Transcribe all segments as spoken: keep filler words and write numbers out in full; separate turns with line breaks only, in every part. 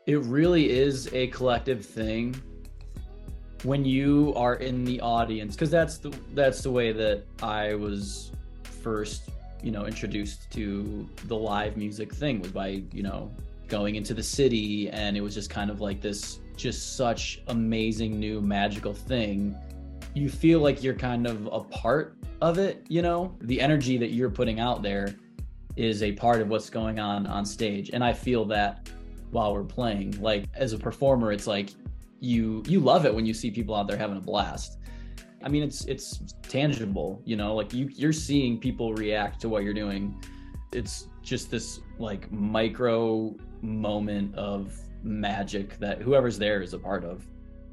It really is a collective thing when you are in the audience, because that's the that's the way that I was first, you know, introduced to the live music thing, was by, you know, going into the city, and it was just kind of like this just such amazing new magical thing. You feel like you're kind of a part of it, you know, the energy that you're putting out there is a part of what's going on on stage. And I feel that while we're playing, like as a performer, it's like you you love it when you see people out there having a blast. I mean, it's it's tangible, you know, like you you're seeing people react to what you're doing. It's just this like micro moment of magic that whoever's there is a part of.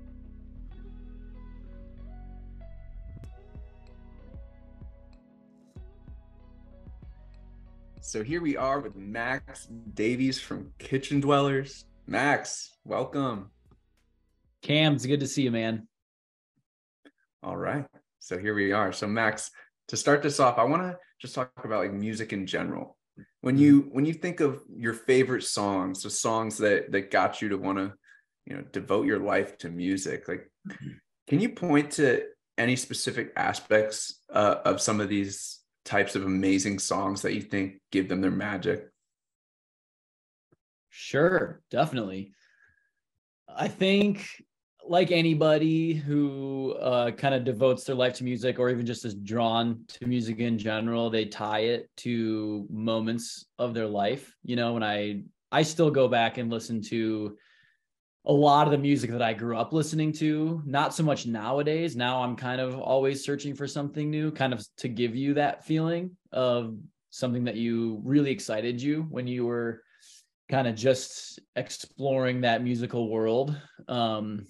So here we are with Max Davies from Kitchen Dwellers. Max, welcome.
Cam, it's good to see you, man.
All right. So here we are. So Max, to start this off, I want to just talk about like music in general. When you when you think of your favorite songs, the songs that that got you to want to, you know, devote your life to music, like can you point to any specific aspects uh, of some of these types of amazing songs that you think give them their magic?
Sure, definitely. I think like anybody who uh, kind of devotes their life to music, or even just is drawn to music in general, they tie it to moments of their life. You know, when I I still go back and listen to a lot of the music that I grew up listening to, not so much nowadays. Now I'm kind of always searching for something new, kind of to give you that feeling of something that you really excited you when you were kind of just exploring that musical world. Um,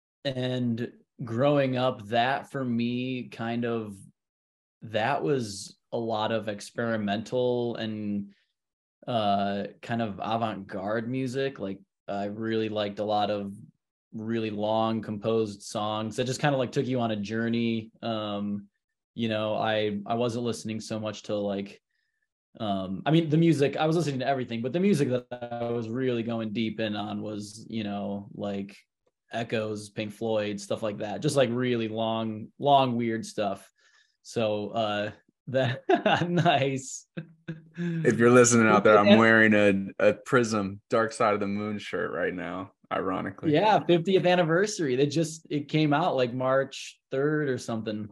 and growing up, that for me, kind of, that was a lot of experimental and uh, kind of avant-garde music. Like I really liked a lot of really long composed songs that just kind of like took you on a journey. Um, you know, I I wasn't listening so much to like um I mean the music, I was listening to everything, but the music that I was really going deep in on was, you know, like Echoes, Pink Floyd, stuff like that, just like really long long weird stuff. So uh that nice.
If you're listening out there, I'm wearing a, a Prism Dark Side of the Moon shirt right now, ironically.
Yeah, fiftieth anniversary. That just it came out like March third or something.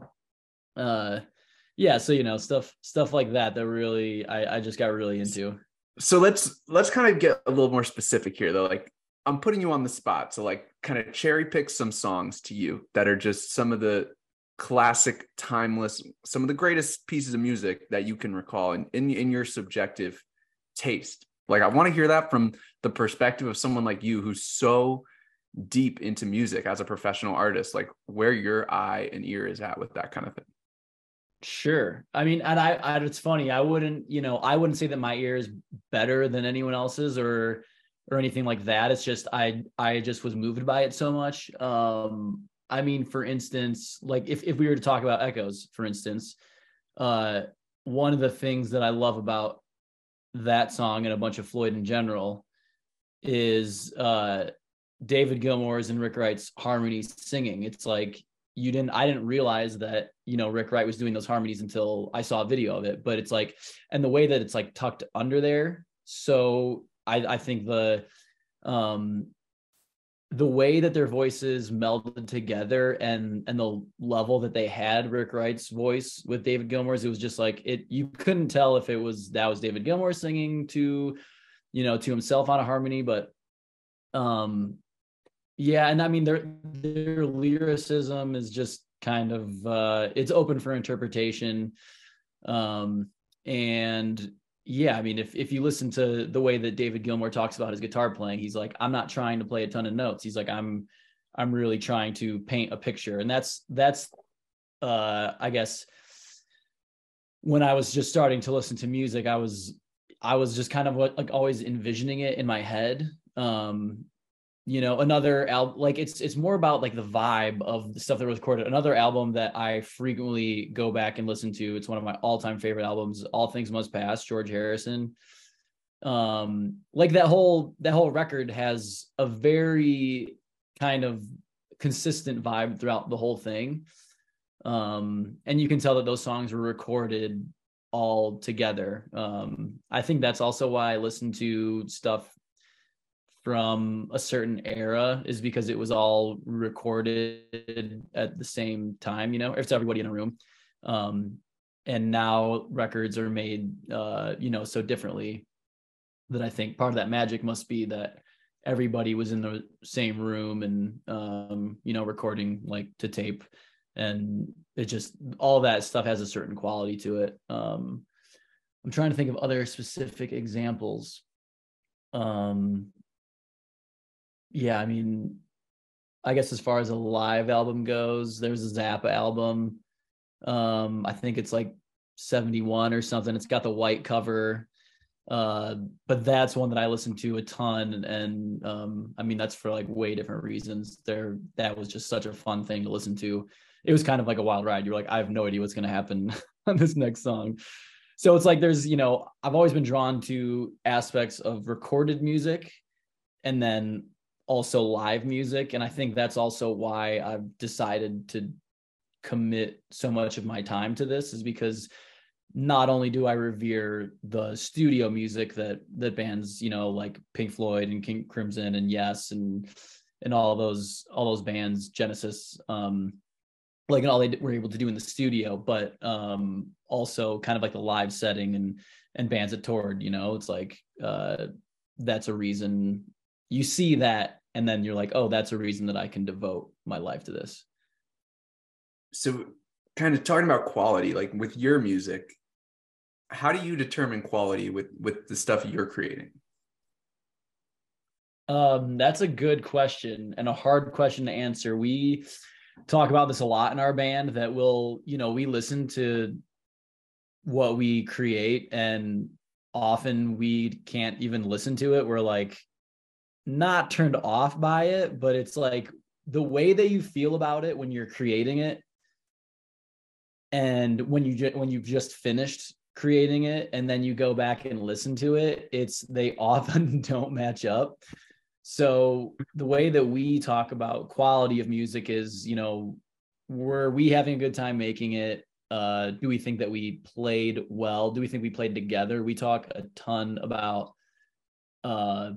Uh yeah, so you know, stuff stuff like that that really I I just got really into.
So let's let's kind of get a little more specific here though. Like I'm putting you on the spot. So like kind of cherry pick some songs to you that are just some of the classic, timeless, some of the greatest pieces of music that you can recall in, in, in your subjective taste. Like I want to hear that from the perspective of someone like you who's so deep into music as a professional artist, like where your eye and ear is at with that kind of thing.
Sure. I mean, and I, I it's funny. I wouldn't, you know, I wouldn't say that my ear is better than anyone else's or or anything like that. It's just I I just was moved by it so much. Um, I mean, for instance, like if if we were to talk about Echoes, for instance, uh, one of the things that I love about that song and a bunch of Floyd in general is uh David Gilmour's and Rick Wright's harmonies singing. It's like you didn't I didn't realize that, you know, Rick Wright was doing those harmonies until I saw a video of it. But it's like, and the way that it's like tucked under there. So I I think the um the way that their voices melded together and and the level that they had Rick Wright's voice with David Gilmour's, it was just like it you couldn't tell if it was that was David Gilmour singing to, you know, to himself on a harmony. But um yeah, and I mean their their lyricism is just kind of uh it's open for interpretation. Um and yeah, I mean if if you listen to the way that David Gilmour talks about his guitar playing, he's like, I'm not trying to play a ton of notes. He's like, I'm I'm really trying to paint a picture. And that's that's uh I guess when I was just starting to listen to music, I was I was just kind of like always envisioning it in my head. Um you know, another album, like it's it's more about like the vibe of the stuff that was recorded. Another album that I frequently go back and listen to, it's one of my all-time favorite albums, All Things Must Pass, George Harrison. um like that whole that whole record has a very kind of consistent vibe throughout the whole thing. Um and you can tell that those songs were recorded all together. um I think that's also why I listen to stuff from a certain era, is because it was all recorded at the same time, you know, it's everybody in a room. Um and now records are made uh you know so differently, that I think part of that magic must be that everybody was in the same room and, um, you know, recording like to tape, and it just, all that stuff has a certain quality to it. Um, I'm trying to think of other specific examples. Um, yeah, I mean, I guess as far as a live album goes, there's a Zappa album. Um, I think it's like seventy-one or something. It's got the white cover. Uh, but that's one that I listened to a ton, and, and um, I mean, that's for like way different reasons. There, that was just such a fun thing to listen to. It was kind of like a wild ride. You're like, I have no idea what's going to happen on this next song. So it's like, there's, you know, I've always been drawn to aspects of recorded music and then also live music. And I think that's also why I've decided to commit so much of my time to this, is because not only do I revere the studio music that that bands, you know, like Pink Floyd and King Crimson and Yes and and all those all those bands, Genesis, um, like, and all they were able to do in the studio, but um, also kind of like the live setting and and bands that toured. You know, it's like uh, that's a reason you see that, and then you're like, oh, that's a reason that I can devote my life to this.
So, kind of talking about quality, like with your music, how do you determine quality with with the stuff you're creating?
Um, that's a good question and a hard question to answer. We talk about this a lot in our band, that we'll, you know, we listen to what we create, and often we can't even listen to it. We're like not turned off by it, but it's like the way that you feel about it when you're creating it, and when you ju- when you've just finished creating it and then you go back and listen to it, it's, they often don't match up. So the way that we talk about quality of music is, you know, were we having a good time making it? Uh, do we think that we played well? Do we think we played together? We talk a ton about uh,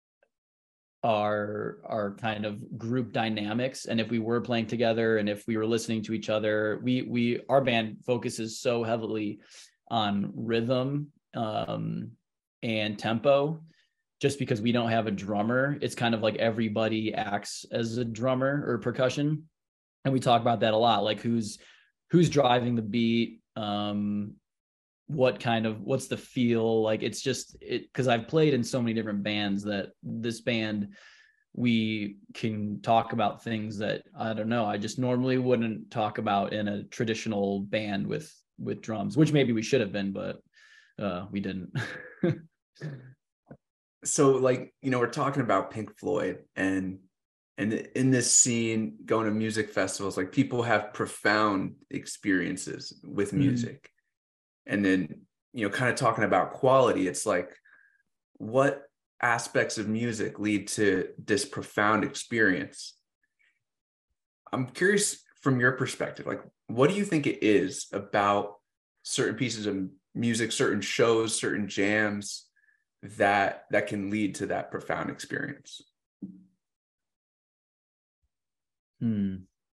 our our kind of group dynamics, and if we were playing together and if we were listening to each other. We we our band focuses so heavily on rhythm um, and tempo, just because we don't have a drummer. It's kind of like everybody acts as a drummer or percussion. And we talk about that a lot, like who's, who's driving the beat, um, what kind of, what's the feel like. It's just, it, cause I've played in so many different bands that this band, we can talk about things that, I don't know, I just normally wouldn't talk about in a traditional band with, with drums, which maybe we should have been, but uh, we didn't.
So, like, you know, we're talking about Pink Floyd, and and in this scene, going to music festivals, like people have profound experiences with music. Mm. And then, you know, kind of talking about quality, it's like, what aspects of music lead to this profound experience? I'm curious from your perspective, like, what do you think it is about certain pieces of music, certain shows, certain jams that that can lead to that profound experience?
Hmm.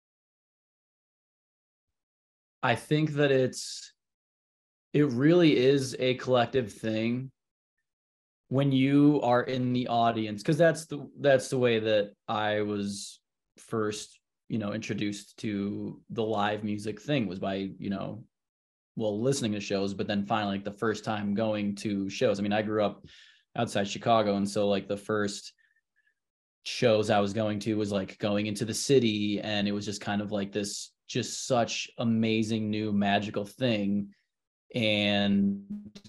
I think that it's, it really is a collective thing when you are in the audience, because that's the that's the way that I was first, you know, introduced to the live music thing, was by, you know, well, listening to shows, but then finally, like the first time going to shows. I mean, I grew up outside Chicago, and so like the first shows I was going to was like going into the city, and it was just kind of like this, just such amazing new magical thing. And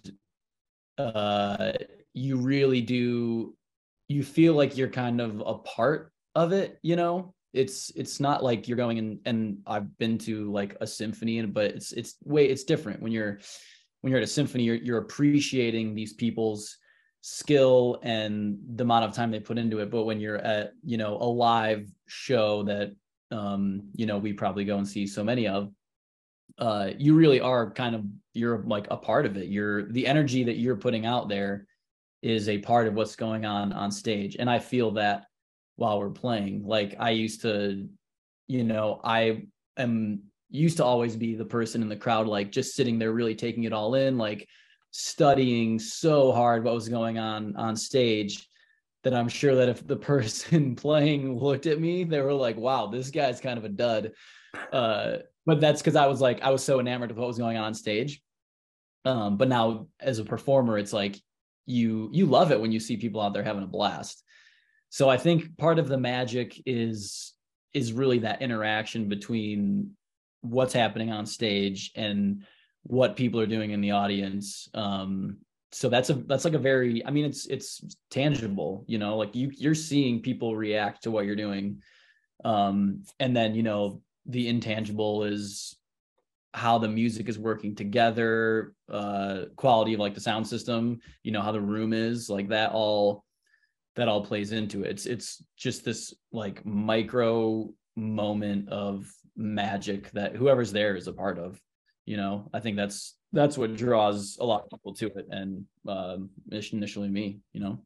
uh you really do, you feel like you're kind of a part of it, you know. It's it's not like you're going in, and I've been to like a symphony, but it's it's way it's different when you're when you're at a symphony. You're you're appreciating these people's skill and the amount of time they put into it. But when you're at, you know, a live show that, um, you know, we probably go and see so many of, uh, you really are kind of, you're like a part of it. You're the energy that you're putting out there is a part of what's going on on stage. And I feel that while we're playing, like I used to, you know, I am used to always be the person in the crowd, like just sitting there, really taking it all in, like studying so hard what was going on on stage, that I'm sure that if the person playing looked at me, they were like, wow, this guy's kind of a dud. Uh, but that's because I was like, I was so enamored of what was going on on stage. Um, but now as a performer, it's like, you, you love it when you see people out there having a blast. So I think part of the magic is, is really that interaction between what's happening on stage and what people are doing in the audience. Um, so that's a, that's like a very, I mean, it's, it's tangible, you know, like you, you're seeing people react to what you're doing. Um, and then, you know, the intangible is how the music is working together, uh, quality of like the sound system, you know, how the room is, like that all, that all plays into it. It's, it's just this like micro moment of magic that whoever's there is a part of. You know, I think that's that's what draws a lot of people to it, and um, initially me. You know.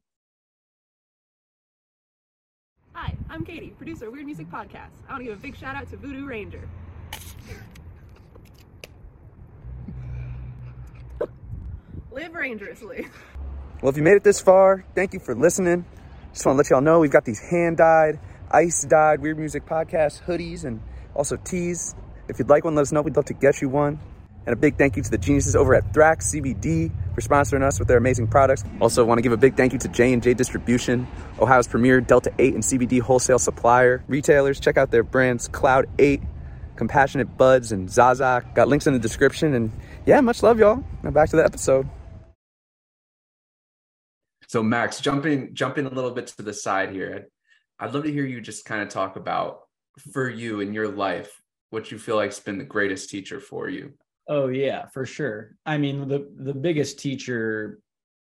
Hi, I'm Katie, producer of Weird Music Podcast. I want to give a big shout out to Voodoo Ranger. Live rangerously.
Well, if you made it this far, thank you for listening. Just want to let y'all know we've got these hand-dyed, ice-dyed Weird Music Podcast hoodies and also tees. If you'd like one, let us know. We'd love to get you one. And a big thank you to the geniuses over at Thrax C B D for sponsoring us with their amazing products. Also want to give a big thank you to J and J Distribution, Ohio's premier Delta eight and C B D wholesale supplier. Retailers, check out their brands Cloud eight, Compassionate Buds, and Zaza. Got links in the description. And yeah, much love, y'all. Now back to the episode.
So Max, jumping jumping a little bit to the side here, I'd, I'd love to hear you just kind of talk about, for you in your life, what you feel like has been the greatest teacher for you.
Oh yeah, for sure. I mean, the the biggest teacher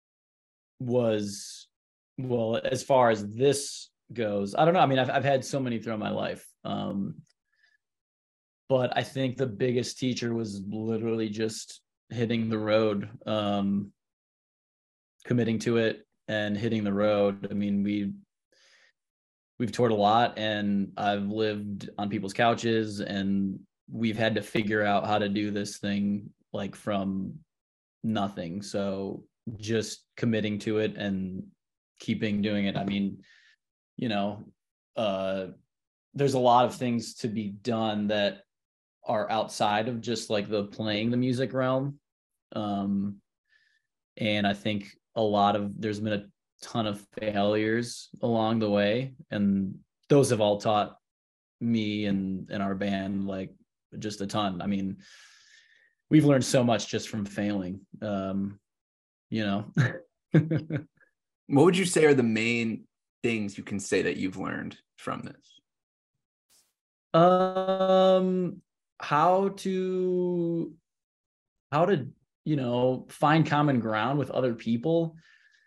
was, well, as far as this goes, I don't know. I mean, I've I've had so many throughout my life. Um, but I think the biggest teacher was literally just hitting the road, um, committing to it and hitting the road. I mean, we we've toured a lot, and I've lived on people's couches, and we've had to figure out how to do this thing like from nothing. So just committing to it and keeping doing it. I mean, you know, uh, there's a lot of things to be done that are outside of just like the playing the music realm. Um, and I think a lot of, there's been a ton of failures along the way, and those have all taught me and, and our band like just a ton. I mean, we've learned so much just from failing, um, you know.
What would you say are the main things you can say that you've learned from this?
Um, how to, how to, you know, find common ground with other people,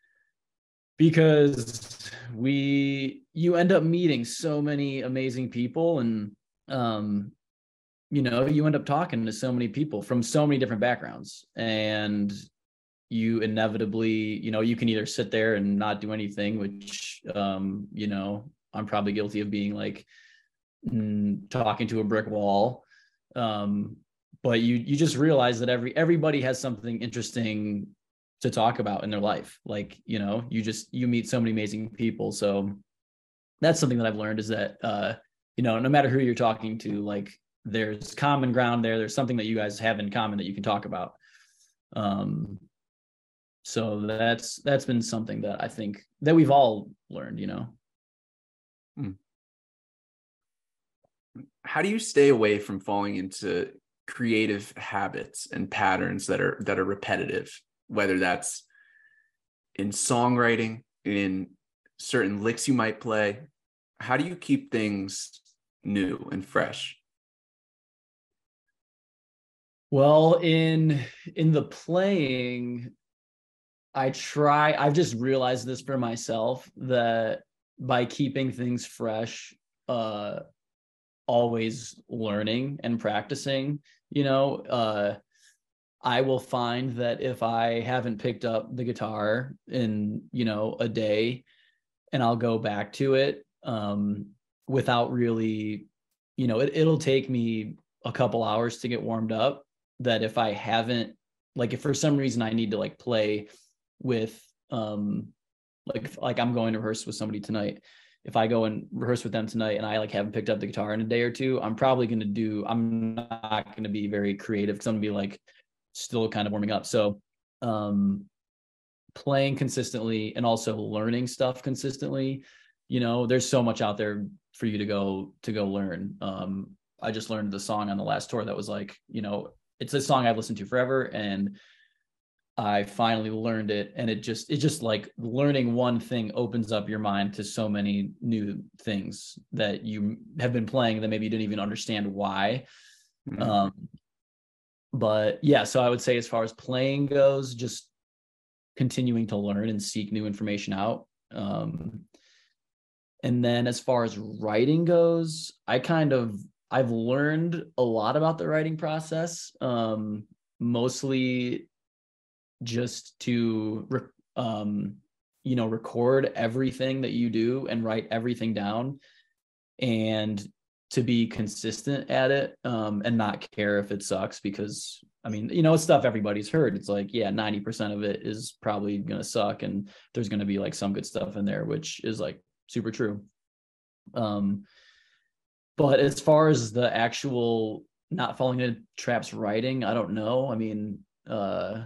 because we, you end up meeting so many amazing people, and, um, you know, you end up talking to so many people from so many different backgrounds, and you inevitably, you know, you can either sit there and not do anything, which, um, you know, I'm probably guilty of being like mm, talking to a brick wall. Um, but you, you just realize that every, everybody has something interesting to talk about in their life. Like, you know, you just, you meet so many amazing people. So that's something that I've learned, is that, uh, you know, no matter who you're talking to, like, there's common ground there. There's something that you guys have in common that you can talk about. Um, so that's, that's been something that I think that we've all learned, you know.
Hmm. How do you stay away from falling into creative habits and patterns that are, that are repetitive, whether that's in songwriting, in certain licks you might play? How do you keep things new and fresh?
Well, in in the playing, I try, I've just realized this for myself, that by keeping things fresh, uh, always learning and practicing, you know, uh, I will find that if I haven't picked up the guitar in, you know, a day, and I'll go back to it, um, without really, you know, it, it'll take me a couple hours to get warmed up, that if I haven't, like, if for some reason I need to like play with, um, like, like I'm going to rehearse with somebody tonight. If I go and rehearse with them tonight and I like haven't picked up the guitar in a day or two, I'm probably going to do, I'm not going to be very creative, because I'm going to be like still kind of warming up. So, um, playing consistently and also learning stuff consistently, you know, there's so much out there for you to go, to go learn. Um, I just learned the song on the last tour that was like, you know, it's a song I've listened to forever, and I finally learned it, and it just, it just like learning one thing opens up your mind to so many new things that you have been playing that maybe you didn't even understand why. Mm-hmm. Um, but yeah, so I would say as far as playing goes, just continuing to learn and seek new information out. Um, and then as far as writing goes, I kind of, I've learned a lot about the writing process, um, mostly just to, um, you know, record everything that you do and write everything down, and to be consistent at it, um, and not care if it sucks, because I mean, you know, it's stuff everybody's heard. It's like, yeah, ninety percent of it is probably going to suck, and there's going to be like some good stuff in there, which is like super true. Um, but as far as the actual not falling into traps writing, I don't know. I mean, uh,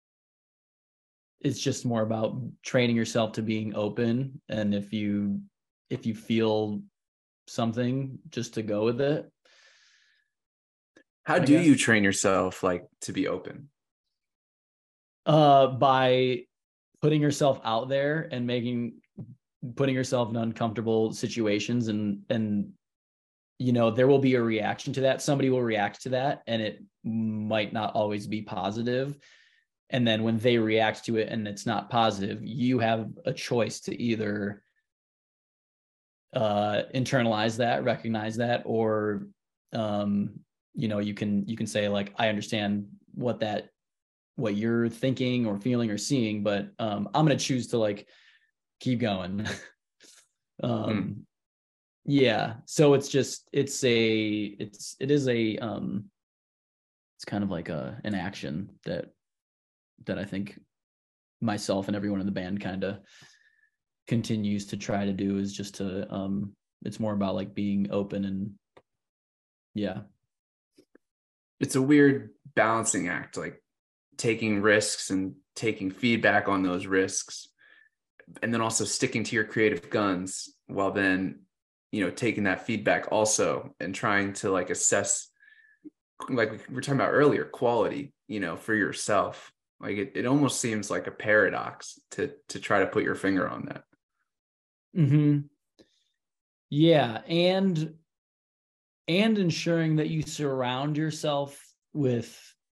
it's just more about training yourself to being open. And if you, if you feel something, just to go with it.
How
I
do
guess.
you train yourself like to be open?
Uh, by putting yourself out there and making, putting yourself in uncomfortable situations, and, and, you know, there will be a reaction to that. Somebody will react to that, and it might not always be positive. And then when they react to it and it's not positive, you have a choice to either uh, internalize that, recognize that, or, um, you know, you can, you can say like, I understand what that, what you're thinking or feeling or seeing, but um, I'm going to choose to like keep going. um, mm. Yeah. So it's just, it's a, it's, it is a, um, it's kind of like a, an action that, that I think myself and everyone in the band kind of continues to try to do, is just to, um, it's more about like being open, and yeah.
It's a weird balancing act, like taking risks and taking feedback on those risks, and then also sticking to your creative guns, while then, you know, taking that feedback also and trying to like assess, like we were talking about earlier, quality, you know, for yourself. Like it, it almost seems like a paradox to to try to put your finger on that.
Mm-hmm. Yeah. And, and ensuring that you surround yourself with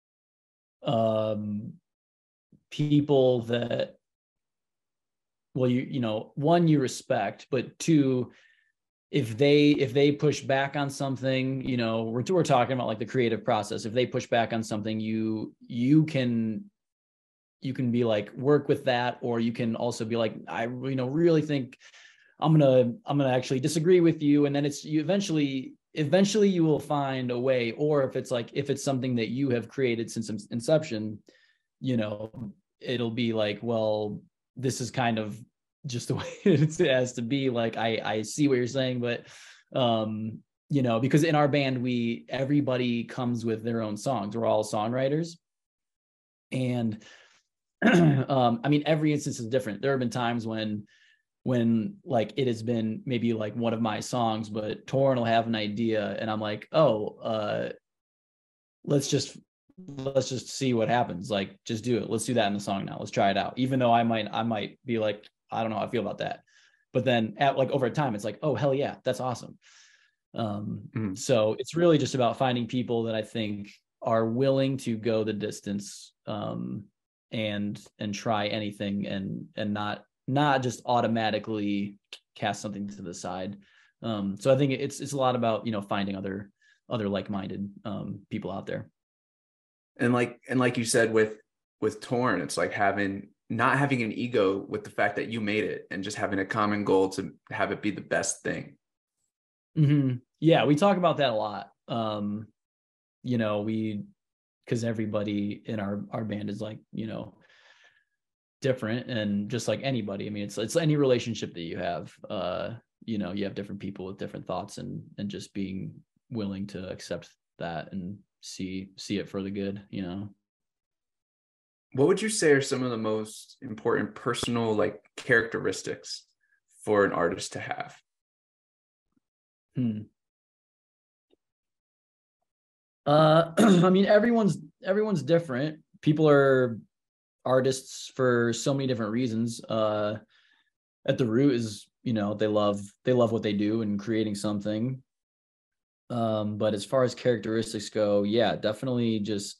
um, people that, well, you, you know, one, you respect, but two, if they, if they push back on something, you know, we're, we're talking about like the creative process. If they push back on something, you, you can, you can be like, work with that. Or you can also be like, I, you know, really think I'm going to, I'm going to actually disagree with you. And then it's, you eventually, eventually you will find a way. Or if it's like, if it's something that you have created since inception, you know, it'll be like, well, this is kind of just the way it has to be. Like, I, I see what you're saying, but, um, you know, because in our band, we, everybody comes with their own songs. We're all songwriters. And, um, I mean, every instance is different. There have been times when, when like it has been maybe like one of my songs, but Torrin will have an idea and I'm like, oh, uh, let's just, let's just see what happens. Like, just do it. Let's do that in the song now. Let's try it out. Even though I might, I might be like, I don't know how I feel about that. But then at like over time, it's like, oh, hell yeah, that's awesome. Um, mm-hmm. So it's really just about finding people that I think are willing to go the distance, um, and and try anything, and and not not just automatically cast something to the side. Um, so I think it's it's a lot about, you know, finding other other like-minded um, people out there.
And like and like you said with with Torn, it's like having not having an ego with the fact that you made it, and just having a common goal to have it be the best thing.
Mm-hmm. Yeah, we talk about that a lot. Um, you know, we because everybody in our our band is like, you know, different, and just like anybody, I mean, it's it's any relationship that you have. Uh, you know, you have different people with different thoughts, and and just being willing to accept that and see see it for the good, you know.
What would you say are some of the most important personal like characteristics for an artist to have?
Hmm. Uh, I mean, everyone's everyone's different. People are artists for so many different reasons. Uh, at the root is, you know, they love they love what they do and creating something. Um, but as far as characteristics go, yeah, definitely just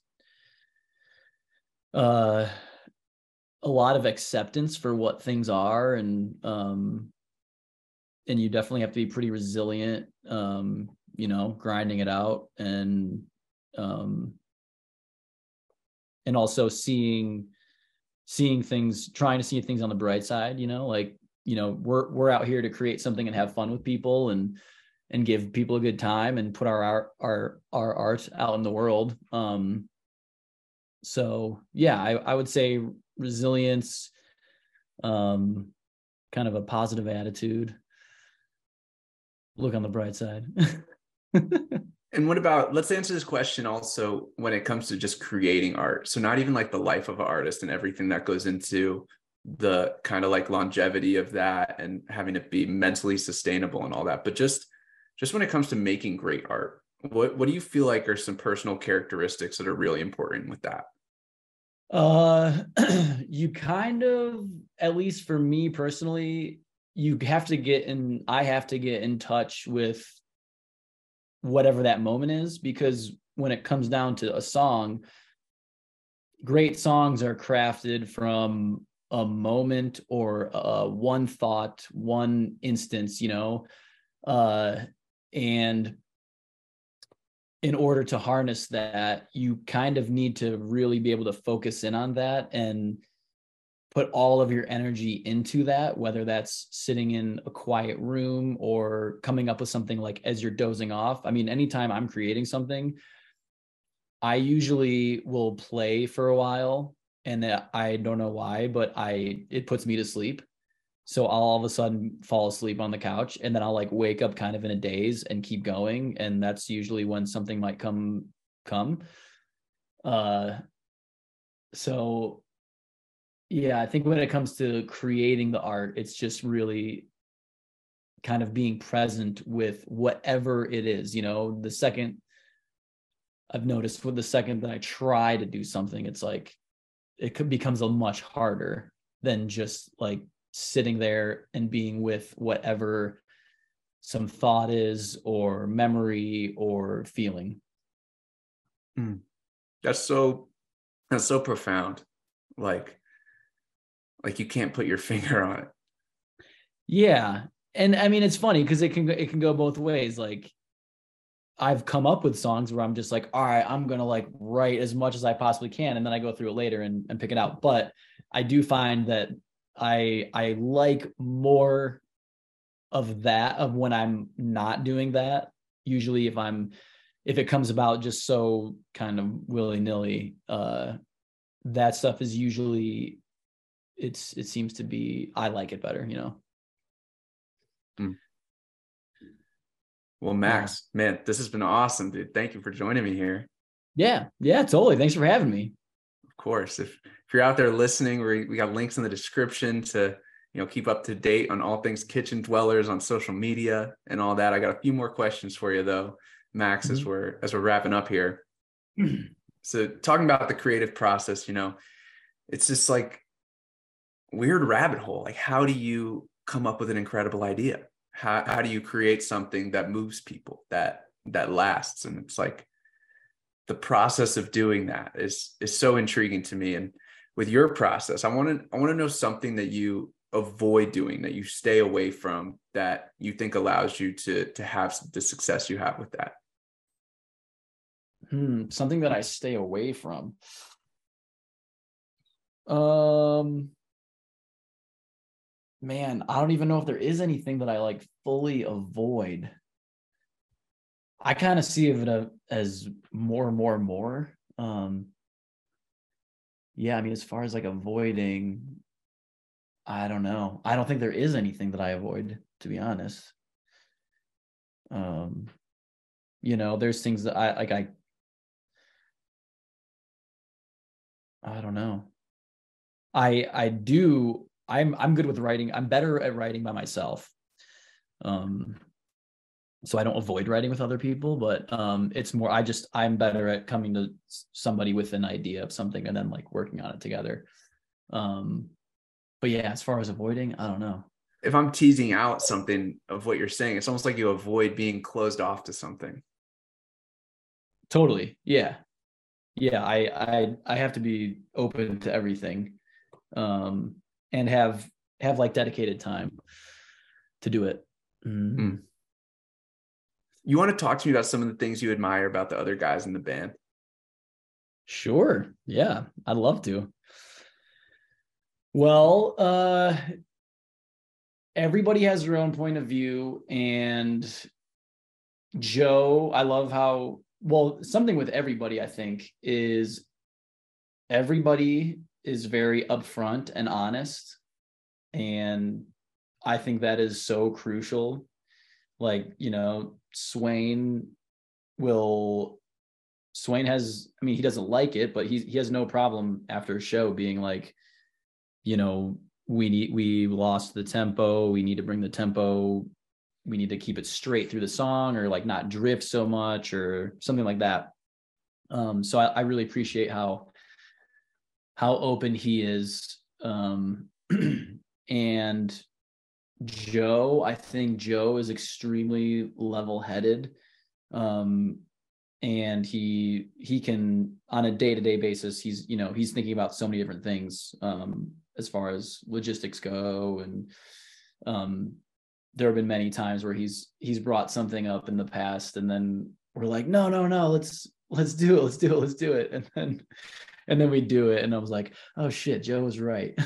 uh, a lot of acceptance for what things are, and um, and you definitely have to be pretty resilient. Um, you know, grinding it out, and um, and also seeing seeing things, trying to see things on the bright side. You know, like, you know, we're we're out here to create something and have fun with people, and and give people a good time, and put our art our our art out in the world. Um, so yeah, I, I would say resilience, um, kind of a positive attitude, look on the bright side.
And what about, let's answer this question also when it comes to just creating art. So not even like the life of an artist and everything that goes into the kind of like longevity of that, and having it be mentally sustainable and all that, but just just when it comes to making great art, what what do you feel like are some personal characteristics that are really important with that?
Uh, you kind of, at least for me personally, you have to get in, I have to get in touch with whatever that moment is, because when it comes down to a song, great songs are crafted from a moment, or uh, one thought, one instance, you know, uh, and in order to harness that, you kind of need to really be able to focus in on that and put all of your energy into that, whether that's sitting in a quiet room or coming up with something like as you're dozing off. I mean, anytime I'm creating something, I usually will play for a while, and I don't know why, but I it puts me to sleep. So I'll all of a sudden fall asleep on the couch, and then I'll like wake up kind of in a daze and keep going. And that's usually when something might come, come. Uh, so yeah, I think when it comes to creating the art, it's just really kind of being present with whatever it is. You know, the second I've noticed with the second that I try to do something, it's like, it could becomes a much harder than just like sitting there and being with whatever some thought is, or memory, or feeling.
Mm. That's so, that's so profound. Like, like you can't put your finger on it.
Yeah. And I mean, it's funny because it can, it can go both ways. Like, I've come up with songs where I'm just like, all right, I'm going to like write as much as I possibly can, and then I go through it later and, and pick it out. But I do find that I, I like more of that, of when I'm not doing that. Usually if I'm, if it comes about just so kind of willy nilly, uh, that stuff is usually, it's, it seems to be, I like it better, you know?
Mm. Well, Max, yeah. Man, this has been awesome, dude. Thank you for joining me here.
Yeah. Yeah, totally. Thanks for having me.
Of course. If, if you're out there listening, we, we got links in the description to, you know, keep up to date on all things Kitchen Dwellers on social media and all that. I got a few more questions for you though, Max, mm-hmm. as we're, as we're wrapping up here. So talking about the creative process, you know, it's just like weird rabbit hole. Like, how do you come up with an incredible idea? How, how do you create something that moves people, that, that lasts? And it's like, the process of doing that is, is so intriguing to me. And with your process, I want to I want to know something that you avoid doing, that you stay away from, that you think allows you to to have the success you have with that.
Hmm, something that I stay away from. Um, man, I don't even know if there is anything that I like fully avoid. I kind of see it as more and more and more. Um, yeah, I mean, as far as like avoiding, I don't know. I don't think there is anything that I avoid, to be honest. Um, you know, there's things that I like, I, I don't know. I, I do, I'm, I'm good with writing. I'm better at writing by myself. Um, so I don't avoid writing with other people, but um, it's more, I just, I'm better at coming to somebody with an idea of something and then like working on it together. Um, but yeah, as far as avoiding, I don't know.
If I'm teasing out something of what you're saying, it's almost like you avoid being closed off to something.
Totally. Yeah. Yeah. I, I, I have to be open to everything, um, and have, have like dedicated time to do it. Mm.
Mm. You want to talk to me about some of the things you admire about the other guys in the band?
Sure. Yeah, I'd love to. Well, uh, everybody has their own point of view, and Joe, I love how, well, something with everybody, I think, is everybody is very upfront and honest. And I think that is so crucial. Like, you know, Swain will, Swain has, I mean, he doesn't like it, but he he has no problem after a show being like, you know, we need, we lost the tempo. We need to bring the tempo. We need to keep it straight through the song, or like not drift so much or something like that. Um, so I, I really appreciate how, how open he is. Um, and Joe, I think Joe is extremely level-headed. Um, and he, he can, on a day-to-day basis, he's, you know, he's thinking about so many different things, um, as far as logistics go. And, um, there have been many times where he's, he's brought something up in the past, and then we're like, no, no, no, let's, let's do it. Let's do it. Let's do it. And then, and then we do it. And I was like, oh shit, Joe was right.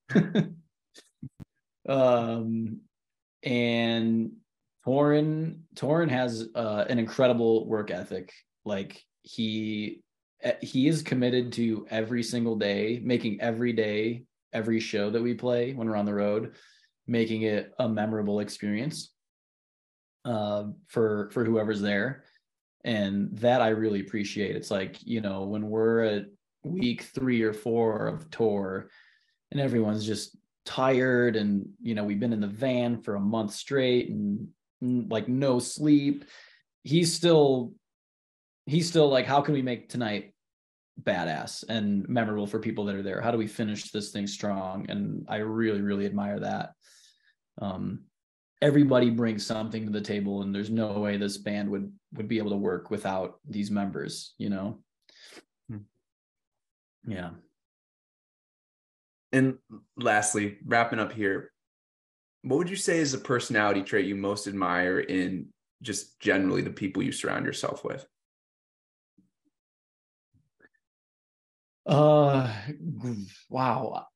um, and Torin, Torin has uh, an incredible work ethic. Like he, he is committed to every single day, making every day, every show that we play when we're on the road, making it a memorable experience uh, for, for whoever's there. And that I really appreciate. It's like, you know, when we're at week three or four of tour and everyone's just tired, and, you know, we've been in the van for a month straight and like no sleep, he's still, he's still like, how can we make tonight badass and memorable for people that are there? How do we finish this thing strong? And I really, really admire that. Um, everybody brings something to the table, and there's no way this band would, would be able to work without these members, you know? Hmm. Yeah.
And lastly, wrapping up here, what would you say is a personality trait you most admire in just generally the people you surround yourself with?
Uh, wow.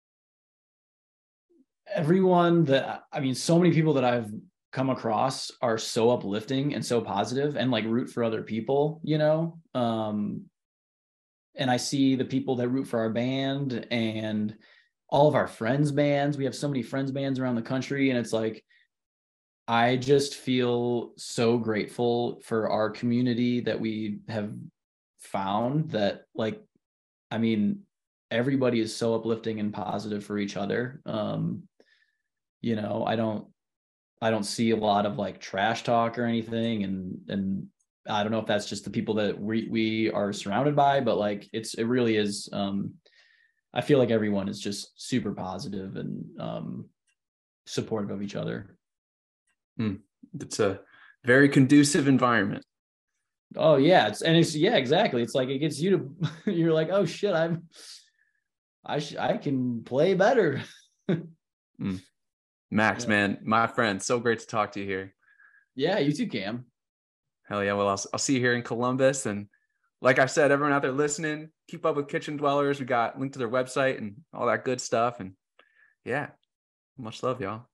Everyone that, I mean, so many people that I've come across are so uplifting and so positive and like root for other people, you know? Um, and I see the people that root for our band and all of our friends' bands. We have so many friends' bands around the country, and it's like, I just feel so grateful for our community that we have found. That, like, I mean, everybody is so uplifting and positive for each other. Um, you know, I don't, I don't see a lot of like trash talk or anything. And, and I don't know if that's just the people that we, we are surrounded by, but like, it's, it really is. Um, I feel like everyone is just super positive and um, supportive of each other.
Hmm. It's a very conducive environment.
Oh yeah. It's, and it's, yeah, exactly. It's like, it gets you to, you're like, oh shit, I'm, I sh- I can play better.
mm. Max,
yeah.
man, my friend, so great to talk to you here.
Yeah, you too, Cam.
Hell yeah. Well, I'll, I'll see you here in Columbus. And like I said, everyone out there listening, keep up with Kitchen Dwellers. We got linked to their website and all that good stuff. And yeah, much love, y'all.